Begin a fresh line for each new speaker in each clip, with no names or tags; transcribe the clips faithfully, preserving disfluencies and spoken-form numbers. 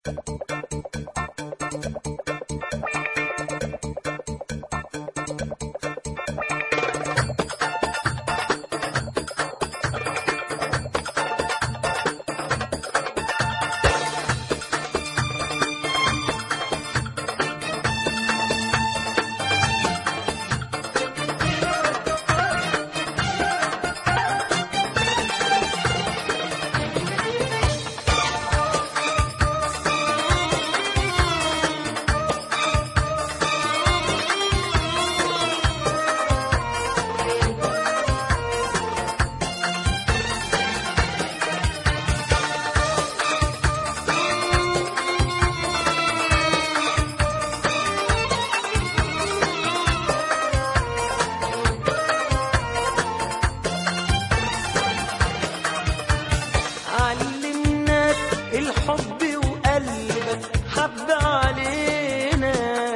الحب وقلبك حب علينا،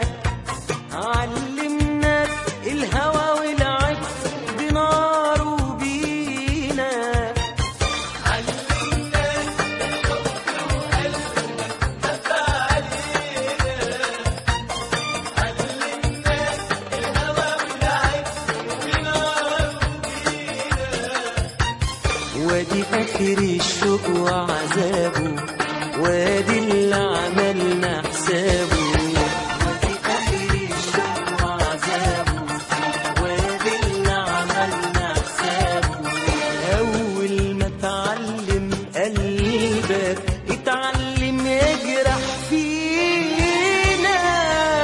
علمنا الهوى ولعب بنار وبينا، علمنا الحب وقلبك حب علينا، علمنا الهوى ولعب بنار وبينا. وادي آخر الشوق وعذابه، وادي اللي عملنا حسابه، وادي آخر الشوق وعذابه، وادي اللي عملنا حسابه. أول ما تعلم قلبك اتعلم يجرح فينا.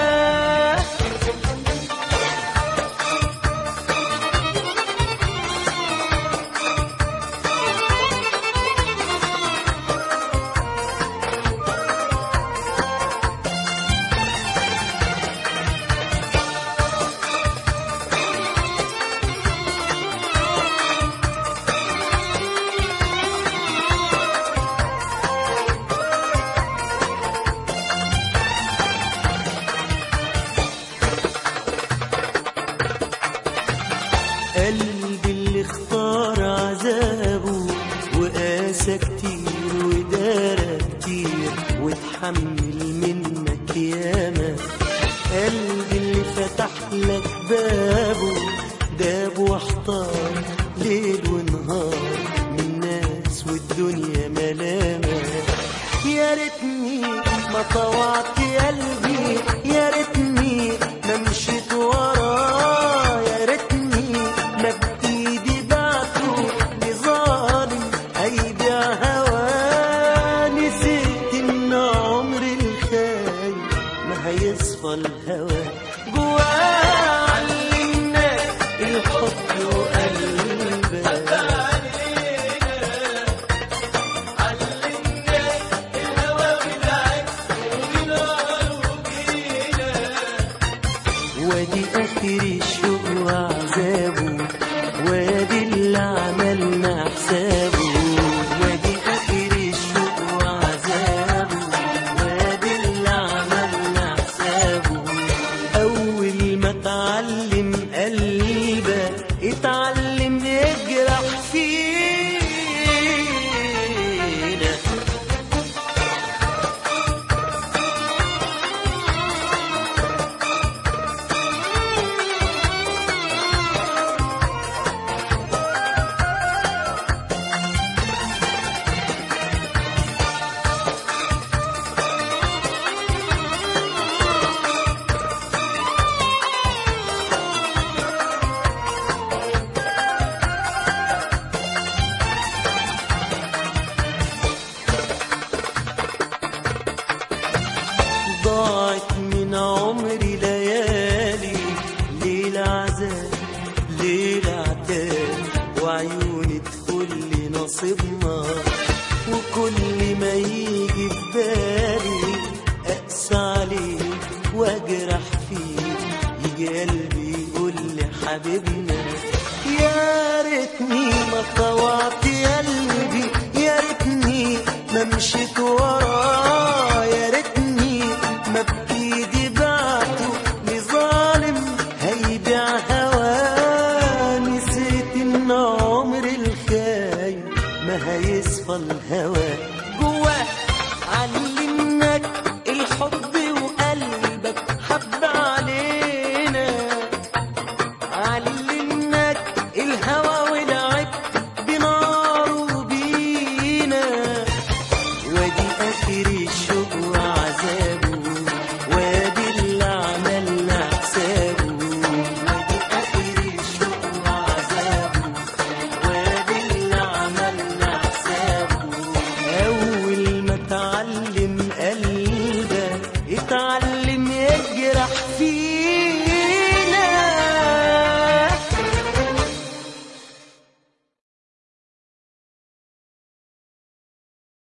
قلبي اللي اختار عذابه وقاسى كتير ودارى كتير واتحمل منك ياما، قلبي اللي فتح لك بابه داب واحتار ليل ونهار من ناس والدنيا ملامة. يا ريتني ما طوعت قلبي، يا ريتني ما مشيت وراه، يا ريتني ما بإيدي بعته لظالم هيبيع هواه. نسيت إن عمر الخاين ما هيصفى الهوى جواه. علمناك الحب وقلبك، وادي آخر الشوق وعذابه، وادي اللي عملنا حسابه، وادي آخر الشوق وعذابه، وادي اللي عملنا حسابه. أول ما تعلم قلبك اتعلم يجرح فينا. ضاعت من عمري ليالي، ليل عذاب ليل عتاب، وعيوني تقول لي نصيبنا، وكل ما يجي في بالي أقسى عليه واجرح فيه، يجي قلبي يقول لي حبيبنا. يا ريتني ما طوعت قلبي، يا ريتني ما مشيت وراه، يا ريتني ما بإيدي بعته لظالم هيبيع هواه. نسيت إن عمر الخاين ما هيصفى الهوى جواه. علمناك اتعلم